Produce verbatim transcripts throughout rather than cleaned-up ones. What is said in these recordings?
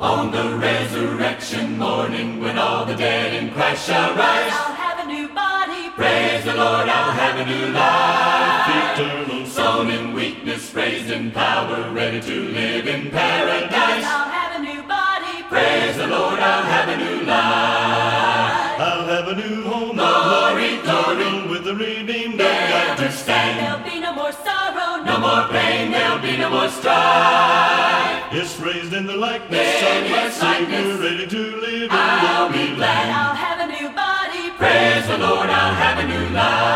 On the resurrection morning, when all the dead in Christ shall rise, I'll have a new body. praise the Lord, I'll have a new life. Eternal, Sown in weakness, raised in power, ready to live in paradise. I'll have a new body. Praise the Lord, I'll have a new life. I'll have a new home. Glory, glory, with the redeemed there of to God. stand. There'll be no more sorrow, No more pain, there'll be no more strife. Yes, raised in the likeness In of my His Savior, likeness, ready to live in I'll the be new glad. land. I'll have a new body. Praise the Lord, I'll have a new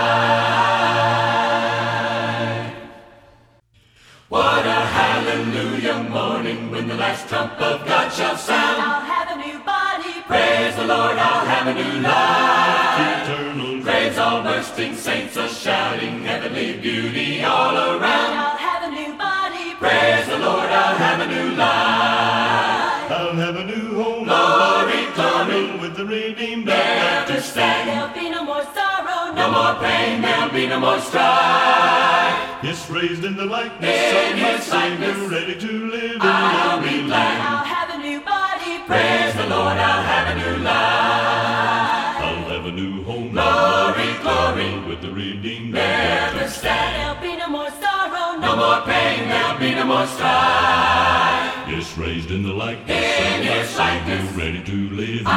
life. What a hallelujah morning when the last trump of God shall sound. I'll have a new body. Praise the Lord, I'll have a new life. Eternal, Graves all bursting, saints are shouting, heavenly beauty all around. I'll have a new body. Praise the Lord, I'll have a new life. I'll have a new home. Glory, Eternal, with the redeemed of There God. to stand. There'll be no more sorrow, No more pain, there'll be no more strife. Yes, raised in the likeness In of my His Savior, likeness, ready to live in I'll the be new glad. land. I'll have a new body. Praise the Lord, I'll have a new life. I'll have a new home. Glory, glory, with the redeemed of There God. to stand. There'll be no more sorrow, No more pain, there'll be no more strife. Yes, raised in the likeness In of my His Savior, likeness, ready to live in